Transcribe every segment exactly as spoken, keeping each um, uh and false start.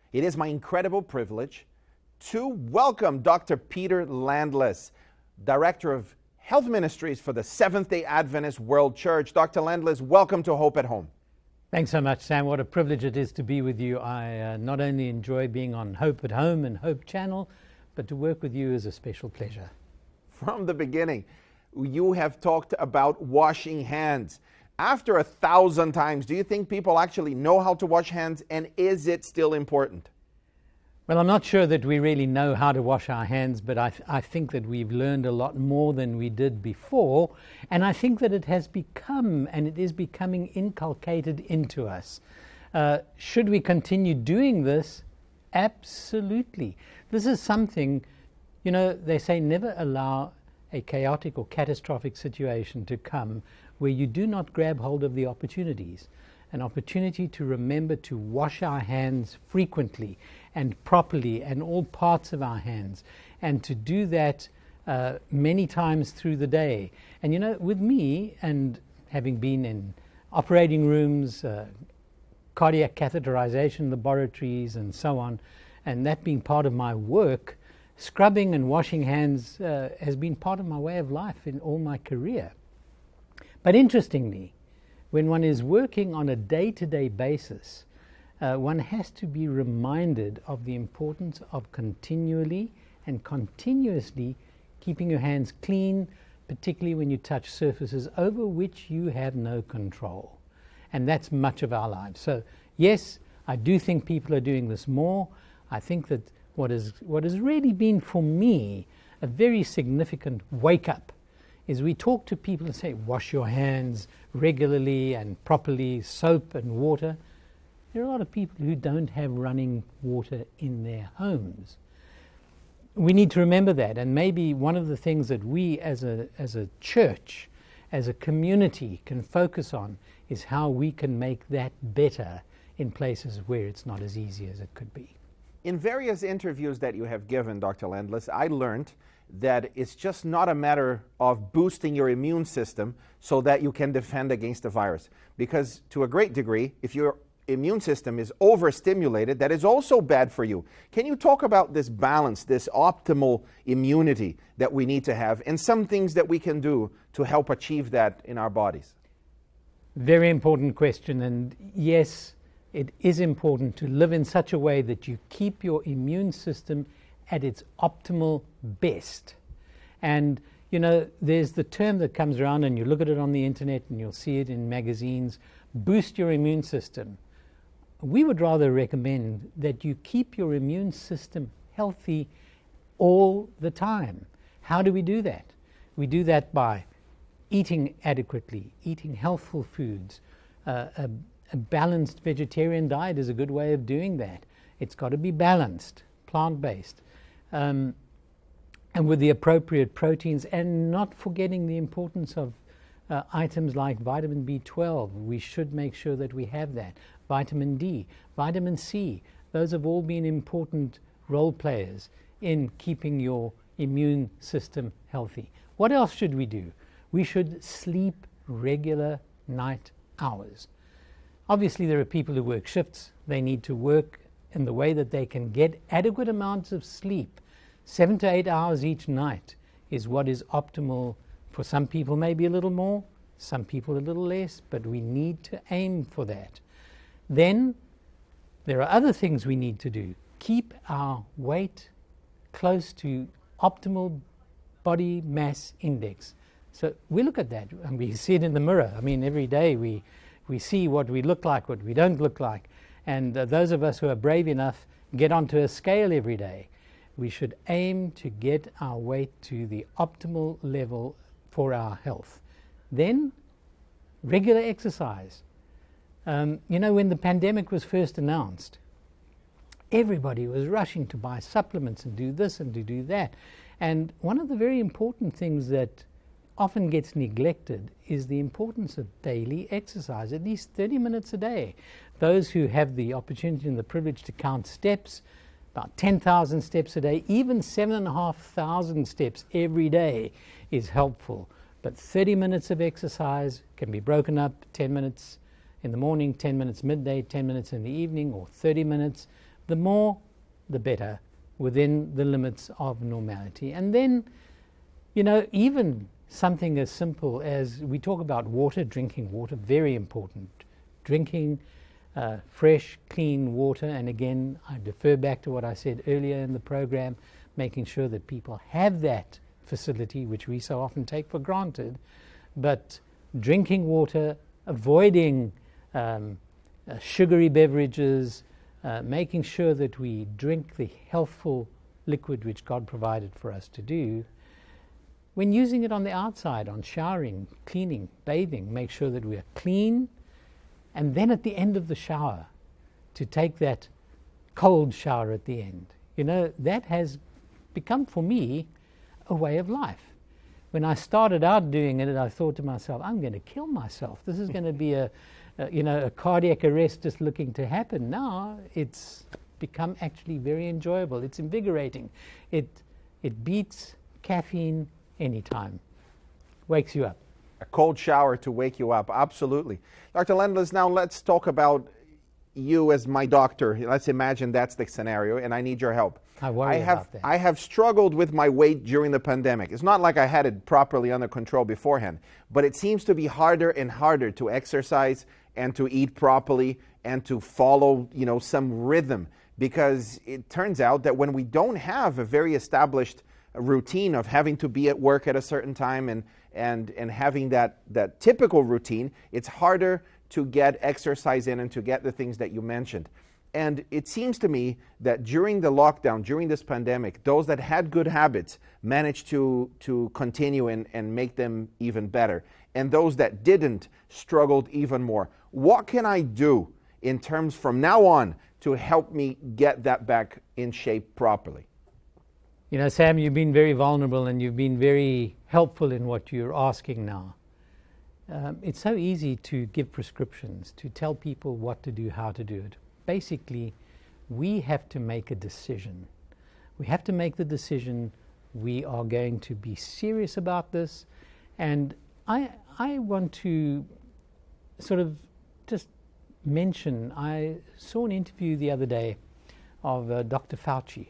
It is my incredible privilege to welcome Doctor Peter Landless, Director of Health Ministries for the Seventh-day Adventist World Church. Doctor Landless, welcome to Hope at Home. Thanks so much, Sam. What a privilege it is to be with you. I uh, not only enjoy being on Hope at Home and Hope Channel, but to work with you is a special pleasure. From the beginning, you have talked about washing hands. After a thousand times, do you think people actually know how to wash hands, and is it still important? Well, I'm not sure that we really know how to wash our hands, but I, th- I think that we've learned a lot more than we did before, and I think that it has become, and it is becoming inculcated into us. Uh, should we continue doing this? Absolutely. This is something, you know, they say never allow a chaotic or catastrophic situation to come where you do not grab hold of the opportunities. An opportunity to remember to wash our hands frequently and properly, and all parts of our hands, and to do that uh, many times through the day. And you know, with me, and having been in operating rooms, uh, cardiac catheterization laboratories, and so on, and that being part of my work, scrubbing and washing hands uh, has been part of my way of life in all my career. But interestingly, when one is working on a day-to-day basis, uh, one has to be reminded of the importance of continually and continuously keeping your hands clean, particularly when you touch surfaces over which you have no control. And that's much of our lives. So yes, I do think people are doing this more. I think that what is what has really been for me a very significant wake-up is we talk to people and say, wash your hands regularly and properly, soap and water. There are a lot of people who don't have running water in their homes. We need to remember that, and maybe one of the things that we as a as a church, as a community can focus on is how we can make that better in places where it's not as easy as it could be. In various interviews that you have given, Doctor Landless, I learned that it's just not a matter of boosting your immune system so that you can defend against the virus. Because to a great degree, if your immune system is overstimulated, that is also bad for you. Can you talk about this balance, this optimal immunity that we need to have, and some things that we can do to help achieve that in our bodies? Very important question, and yes, it is important to live in such a way that you keep your immune system at its optimal best. And you know, there's the term that comes around, and you look at it on the internet and you'll see it in magazines, boost your immune system. We would rather recommend that you keep your immune system healthy all the time. How do we do that? We do that by eating adequately, eating healthful foods. Uh, a, a balanced vegetarian diet is a good way of doing that. It's got to be balanced, plant-based. Um, and with the appropriate proteins, and not forgetting the importance of uh, items like vitamin B twelve. We should make sure that we have that. Vitamin D, vitamin C, those have all been important role players in keeping your immune system healthy. What else should we do? We should sleep regular night hours. Obviously, there are people who work shifts. They need to work in the way that they can get adequate amounts of sleep. Seven to eight hours each night is what is optimal. For some people, maybe a little more, some people a little less, but we need to aim for that. Then there are other things we need to do. Keep our weight close to optimal body mass index. So we look at that and we see it in the mirror. I mean, every day we, we see what we look like, what we don't look like. And uh, those of us who are brave enough get onto a scale every day. We should aim to get our weight to the optimal level for our health. Then, regular exercise. Um, you know, when the pandemic was first announced, everybody was rushing to buy supplements and do this and to do that. And one of the very important things that often gets neglected is the importance of daily exercise, at least thirty minutes a day. Those who have the opportunity and the privilege to count steps, about ten thousand steps a day, even seven thousand five hundred steps every day is helpful. But thirty minutes of exercise can be broken up, ten minutes in the morning, ten minutes midday, ten minutes in the evening, or thirty minutes. the more, the better, within the limits of normality. And then, you know, even something as simple as, we talk about water, drinking water, very important. Drinking uh, fresh, clean water, and again, I defer back to what I said earlier in the program, making sure that people have that facility, which we so often take for granted, but drinking water, avoiding um, uh, sugary beverages, uh, making sure that we drink the healthful liquid which God provided for us to do. When using it on the outside, on showering, cleaning, bathing, make sure that we are clean, and then at the end of the shower, to take that cold shower at the end. You know, that has become for me a way of life. When I started out doing it, I thought to myself, I'm going to kill myself. This is going to be a, a, you know, a cardiac arrest just looking to happen. Now it's become actually very enjoyable. It's invigorating. It it beats caffeine anytime. Wakes you up. A cold shower to wake you up, absolutely. Doctor Lendles, now let's talk about you as my doctor. Let's imagine that's the scenario, and I need your help. I worry I have, about that. I have struggled with my weight during the pandemic. It's not like I had it properly under control beforehand, but it seems to be harder and harder to exercise and to eat properly and to follow, you know, some rhythm, because it turns out that when we don't have a very established routine of having to be at work at a certain time and and and having that that typical routine, it's harder to get exercise in and to get the things that you mentioned. And it seems to me that during the lockdown, during this pandemic, those that had good habits managed to to continue and, and make them even better. And those that didn't struggled even more. What can I do in terms from now on to help me get that back in shape properly? You know, Sam, you've been very vulnerable and you've been very helpful in what you're asking now. Um, it's so easy to give prescriptions, to tell people what to do, how to do it. Basically, we have to make a decision. We have to make the decision we are going to be serious about this. And I, I want to sort of just mention, I saw an interview the other day of uh, Doctor Fauci.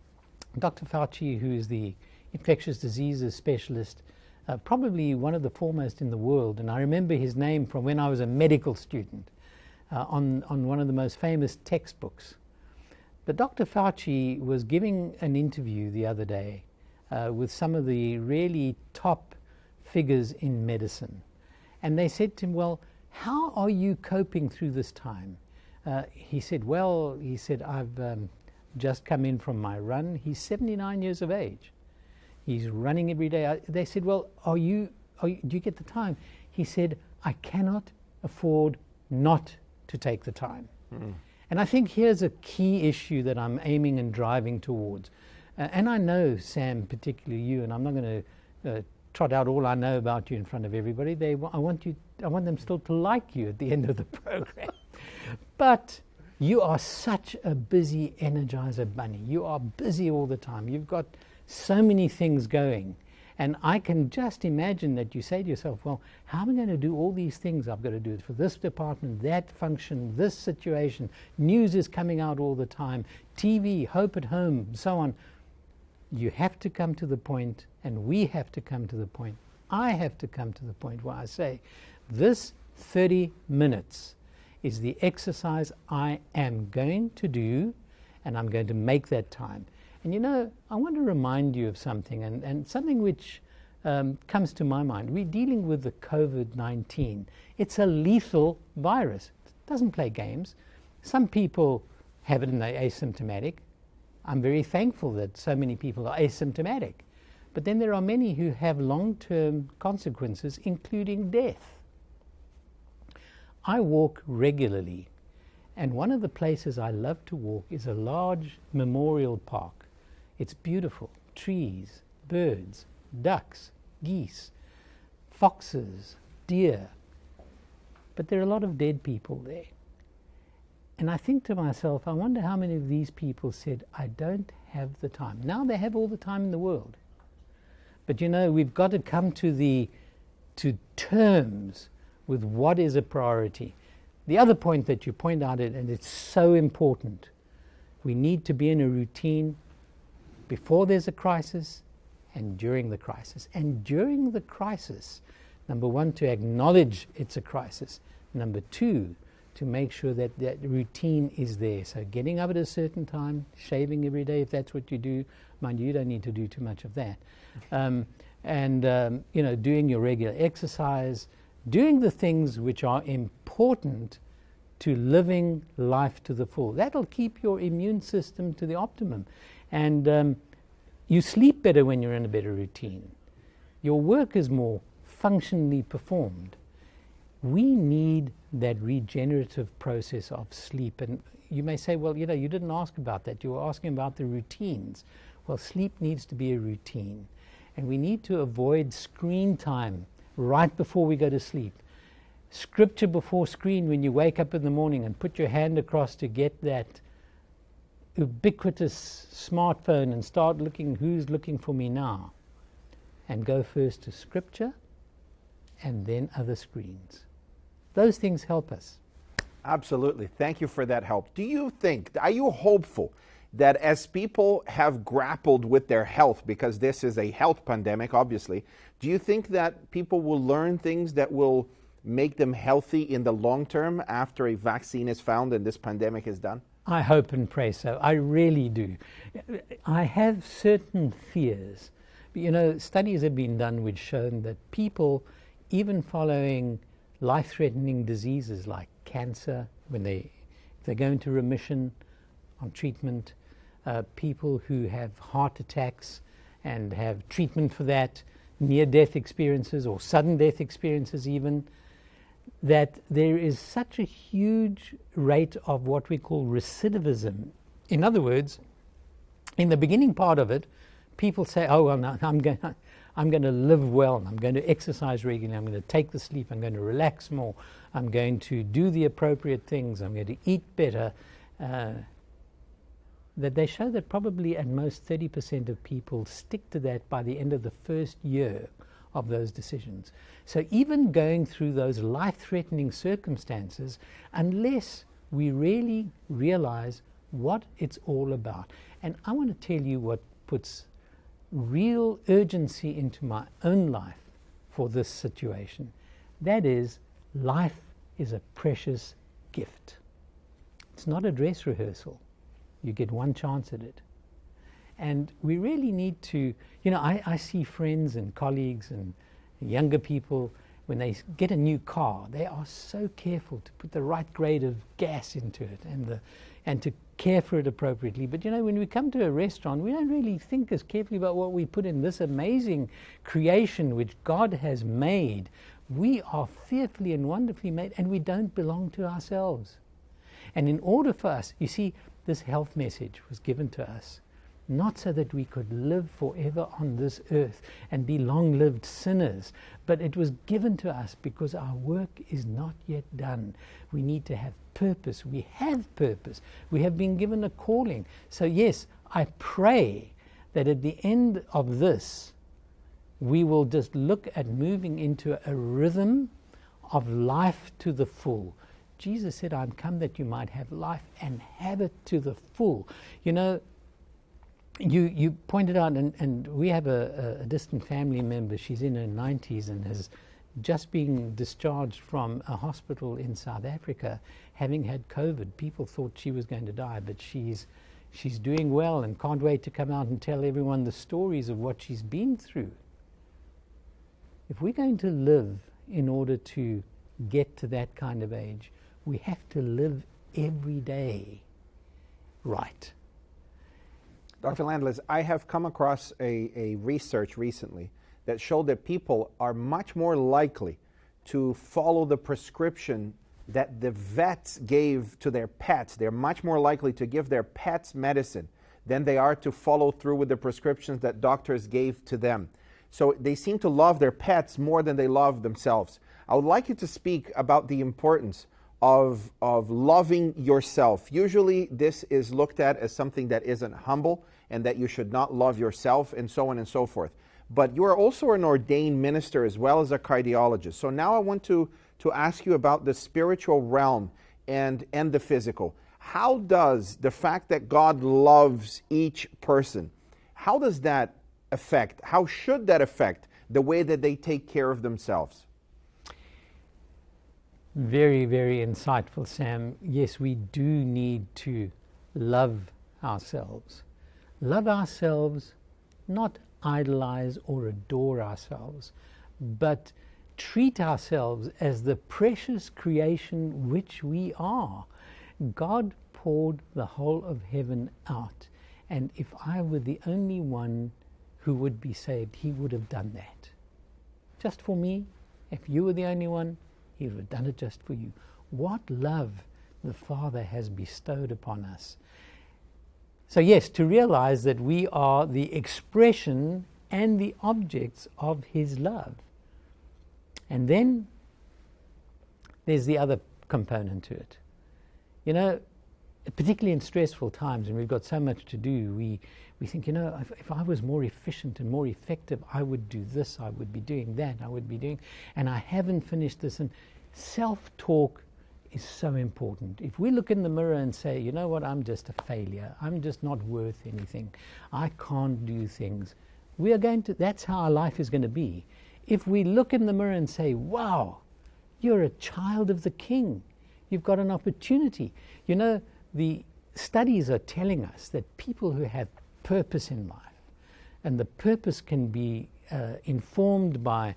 Doctor Fauci, who is the infectious diseases specialist, uh, probably one of the foremost in the world, and I remember his name from when I was a medical student uh, on, on one of the most famous textbooks. But Doctor Fauci was giving an interview the other day uh, with some of the really top figures in medicine. And they said to him, well, how are you coping through this time? Uh, he said, well, he said, I've um, just come in from my run. He's seventy-nine years of age. He's running every day. I, they said, well, are you, are you, do you get the time? He said, I cannot afford not to take the time. Mm. And I think here's a key issue that I'm aiming and driving towards. Uh, and I know, Sam, particularly you, and I'm not going to uh, trot out all I know about you in front of everybody. They, I want you, I want them still to like you at the end of the program. But you are such a busy Energizer bunny. You are busy all the time. You've got so many things going. And I can just imagine that you say to yourself, well, how am I going to do all these things? I've got to do it for this department, that function, this situation. News is coming out all the time. T V, Hope at Home, so on. You have to come to the point, and we have to come to the point. I have to come to the point where I say, this thirty minutes is the exercise I am going to do, and I'm going to make that time. And you know, I want to remind you of something, and, and something which um, comes to my mind. We're dealing with the COVID nineteen. It's a lethal virus. It doesn't play games. Some people have it and they're asymptomatic. I'm very thankful that so many people are asymptomatic. But then there are many who have long-term consequences, including death. I walk regularly, and one of the places I love to walk is a large memorial park. It's beautiful. Trees, birds, ducks, geese, foxes, deer. But there are a lot of dead people there. And I think to myself, I wonder how many of these people said, I don't have the time. Now they have all the time in the world. But you know, we've got to come to the to terms with what is a priority. The other point that you point out, and it's so important, We need to be in a routine before there's a crisis and during the crisis. And during the crisis, number one, to acknowledge it's a crisis. Number two, to make sure that that routine is there. So getting up at a certain time, shaving every day if that's what you do. Mind you, you don't need to do too much of that. Um, and, um, you know, doing your regular exercise, doing the things which are important to living life to the full. That'll keep your immune system to the optimum. And um, you sleep better when you're in a better routine. Your work is more functionally performed. We need that regenerative process of sleep. And you may say, well, you know, you didn't ask about that. You were asking about the routines. Well, sleep needs to be a routine. And we need to avoid screen time right before we go to sleep. Scripture before screen when you wake up in the morning and put your hand across to get that ubiquitous smartphone and start looking who's looking for me now. And go first to Scripture and then other screens. Those things help us. Absolutely. Thank you for that help. Do you think, are you hopeful that as people have grappled with their health, because this is a health pandemic, obviously, do you think that people will learn things that will make them healthy in the long term after a vaccine is found and this pandemic is done? I hope and pray so. I really do. I have certain fears. You know, studies have been done which shown that people, even following life-threatening diseases like cancer, when they, if they go into remission on treatment, uh, people who have heart attacks and have treatment for that, near-death experiences or sudden death experiences even, that there is such a huge rate of what we call recidivism. In other words, in the beginning part of it, people say, oh, well, no, I'm going to I'm going to live well, I'm going to exercise regularly, I'm going to take the sleep, I'm going to relax more, I'm going to do the appropriate things, I'm going to eat better. Uh, that they show that probably at most thirty percent of people stick to that by the end of the first year of those decisions. So even going through those life-threatening circumstances, unless we really realize what it's all about. And I want to tell you what puts real urgency into my own life for this situation. That is, life is a precious gift. It's not a dress rehearsal. You get one chance at it. And we really need to, you know, I, I see friends and colleagues and younger people, when they get a new car, they are so careful to put the right grade of gas into it and the and to care for it appropriately. But you know, when we come to a restaurant, we don't really think as carefully about what we put in this amazing creation which God has made. We are fearfully and wonderfully made, and we don't belong to ourselves. And in order for us, you see, this health message was given to us not so that we could live forever on this earth and be long-lived sinners, but it was given to us because our work is not yet done. We need to have purpose. We have purpose. We have been given a calling. So yes, I pray that at the end of this, we will just look at moving into a rhythm of life to the full. Jesus said, I'm come that you might have life and have it to the full. You know, You you pointed out, and, and we have a, a distant family member, she's in her nineties and has just been discharged from a hospital in South Africa, having had COVID. People thought she was going to die, but she's she's doing well and can't wait to come out and tell everyone the stories of what she's been through. If we're going to live in order to get to that kind of age, we have to live every day right. Doctor Landless, I have come across a, a research recently that showed that people are much more likely to follow the prescription that the vets gave to their pets. They're much more likely to give their pets medicine than they are to follow through with the prescriptions that doctors gave to them. So they seem to love their pets more than they love themselves. I would like you to speak about the importance of, of loving yourself. Usually this is looked at as something that isn't humble and that you should not love yourself and so on and so forth. But you are also an ordained minister as well as a cardiologist. So now I want to, to ask you about the spiritual realm and, and the physical. How does the fact that God loves each person, how does that affect, how should that affect the way that they take care of themselves? Very, very insightful, Sam. Yes, we do need to love ourselves. Love ourselves, not idolize or adore ourselves, but treat ourselves as the precious creation which we are. God poured the whole of heaven out, and if I were the only one who would be saved, he would have done that. Just for me. If you were the only one, he would have done it just for you. What love the Father has bestowed upon us. So yes, to realize that we are the expression and the objects of his love. And then there's the other component to it. You know, particularly in stressful times when we've got so much to do, we, we think, you know, if, if I was more efficient and more effective, I would do this, I would be doing that, I would be doing, and I haven't finished this. And self-talk is so important. If we look in the mirror and say, you know what, I'm just a failure, I'm just not worth anything, I can't do things, we are going to, that's how our life is going to be. If we look in the mirror and say, wow, you're a child of the King, you've got an opportunity. You know, the studies are telling us that people who have purpose in life, and the purpose can be uh, informed by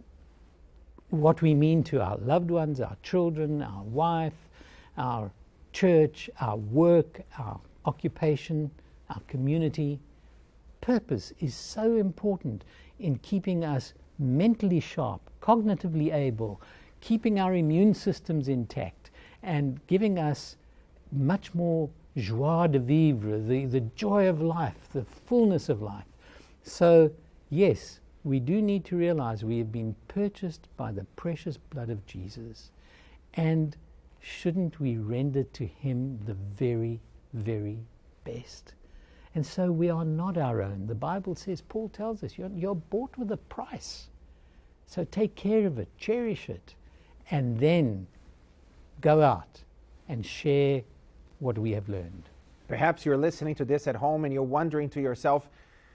what we mean to our loved ones, our children, our wife, our church, our work, our occupation, our community. Purpose is so important in keeping us mentally sharp, cognitively able, keeping our immune systems intact, and giving us much more joie de vivre, the, the joy of life, the fullness of life. So, yes, we do need to realize we have been purchased by the precious blood of Jesus. And shouldn't we render to him the very, very best? And so we are not our own. The Bible says, Paul tells us, you're, you're bought with a price. So take care of it, cherish it, and then go out and share what we have learned. Perhaps you're listening to this at home and you're wondering to yourself,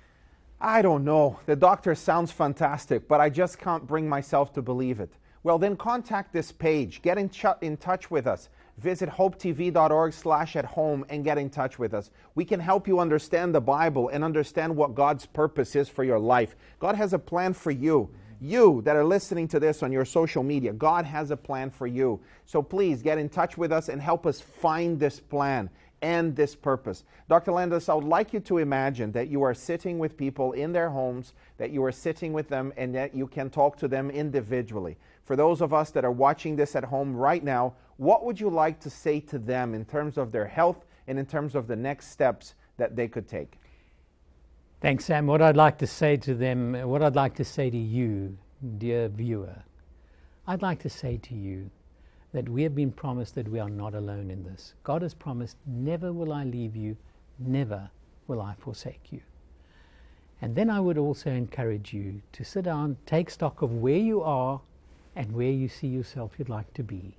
I don't know, the doctor sounds fantastic, but I just can't bring myself to believe it. Well, then contact this page. Get in, ch- in touch with us. Visit hopetv.org slash at home and get in touch with us. We can help you understand the Bible and understand what God's purpose is for your life. God has a plan for you. You that are listening to this on your social media, God has a plan for you. So please get in touch with us and help us find this plan and this purpose. Doctor Landless, I would like you to imagine that you are sitting with people in their homes, that you are sitting with them, and that you can talk to them individually. For those of us that are watching this at home right now, what would you like to say to them in terms of their health and in terms of the next steps that they could take? Thanks, Sam. What I'd like to say to them, what I'd like to say to you, dear viewer, I'd like to say to you that we have been promised that we are not alone in this. God has promised, never will I leave you, never will I forsake you. And then I would also encourage you to sit down, take stock of where you are and where you see yourself you'd like to be.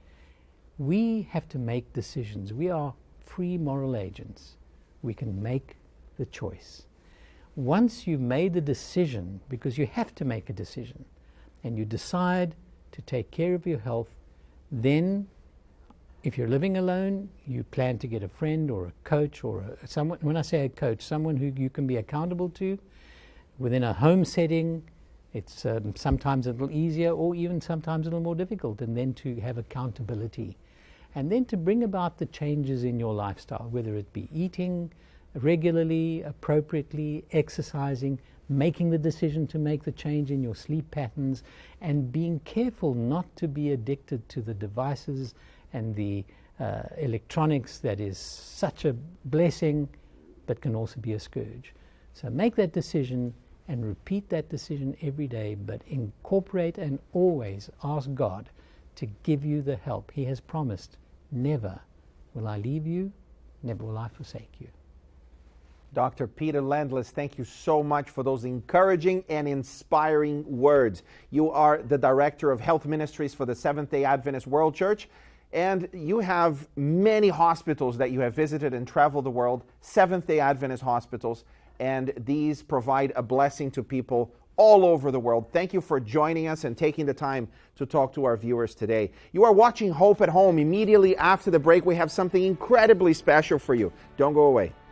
We have to make decisions. We are free moral agents. We can make the choice. Once you've made the decision, because you have to make a decision, and you decide to take care of your health, then if you're living alone, you plan to get a friend or a coach or a, someone, when I say a coach, someone who you can be accountable to within a home setting. It's um, sometimes a little easier or even sometimes a little more difficult, and then to have accountability. And then to bring about the changes in your lifestyle, whether it be eating regularly, appropriately, exercising, making the decision to make the change in your sleep patterns, and being careful not to be addicted to the devices and the uh, electronics that is such a blessing but can also be a scourge. So make that decision and repeat that decision every day, but incorporate and always ask God to give you the help. He has promised, never will I leave you, never will I forsake you. Doctor Peter Landless, thank you so much for those encouraging and inspiring words. You are the Director of Health Ministries for the Seventh-day Adventist World Church, And you have many hospitals that you have visited and traveled the world, Seventh-day Adventist hospitals, and these provide a blessing to people all over the world. Thank you for joining us and taking the time to talk to our viewers today. You are watching Hope at Home. Immediately after the break, we have something incredibly special for you. Don't go away.